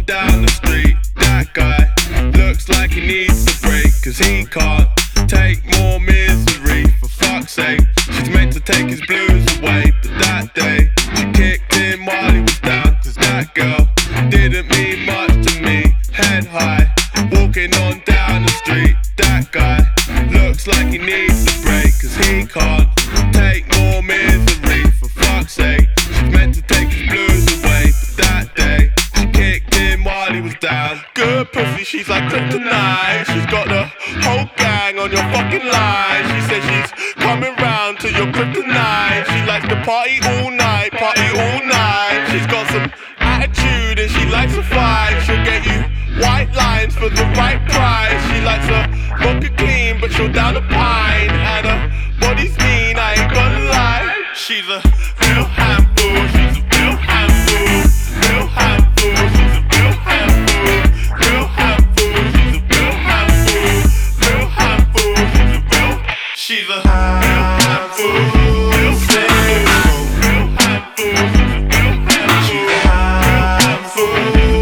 down the street. That guy looks like he needs a break, cause he can't take more misery. For fuck's sake, she's meant to take his blues away, but that day she kicked him while he was down. Cause that girl didn't mean much to me. Head high, walking on down the street. That guy looks like he needs a break, cause he can't take more misery. For fuck's sake, she's meant to take his blues away, but that day she kicked him while he was down. Good pussy, she's like kryptonite. She's got the whole gang on your fucking line. She says she's coming round to your kryptonite. She likes to party all night, party all night. She's got some attitude and she likes to fight. She'll get you white lines for the right price. She likes her vodka clean, but she'll down a pint. And her body's mean, I ain't gonna lie. She's a real handful, she's a real handful. Real handful, she's a real handful. Real handful, she's a real handful. Real handful, she's a real. She's a real handful. Real handful. Real handful, she's a real handful.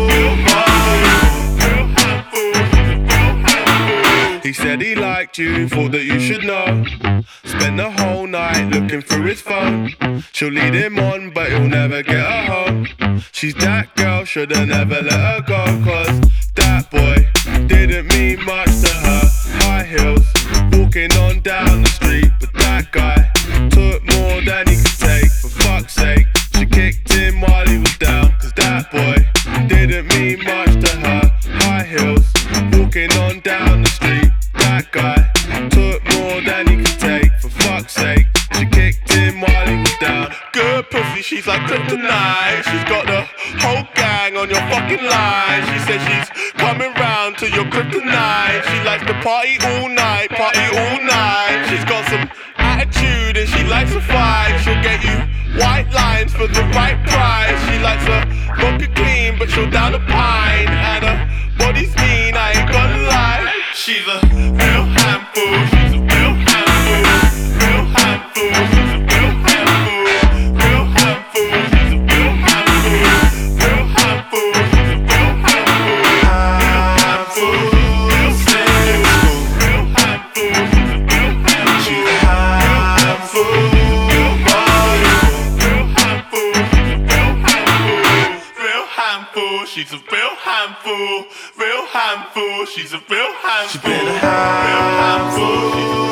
He said he liked you, thought that you should know. Spent the whole night looking through his phone. She'll lead him on, but he'll never get her home. She's that girl, shoulda never let her go, cause that boy didn't mean much to her. High heels, walking on down the street, but that guy took more than he could take. For fuck's sake, she kicked him while he was down, cause that boy didn't mean much to her. High heels, walking on down the street. That guy took more than he could take. For fuck's sake, she kicked him while he was down. Good pussy, she's like kryptonite. She's got the whole gang on your fucking line. She says she's coming round to your kryptonite. She likes to party all night, party all night. She's got some attitude and she likes to fight. She'll get you white lines for the right price. She likes her vodka clean, but she'll down a pint. And her body's mean, I ain't gonna lie. She's a real handful, she's a real handful. Real handful, she's a real handful. Real handful, she's a real handful. Real handful, she's a real handful. Real handful, real handful. Real handful, she's a real handful. She's a handful. Real handful, she's a real handful. Real handful, she's a real handful. Real handful, she's a real handful. She's been a handful.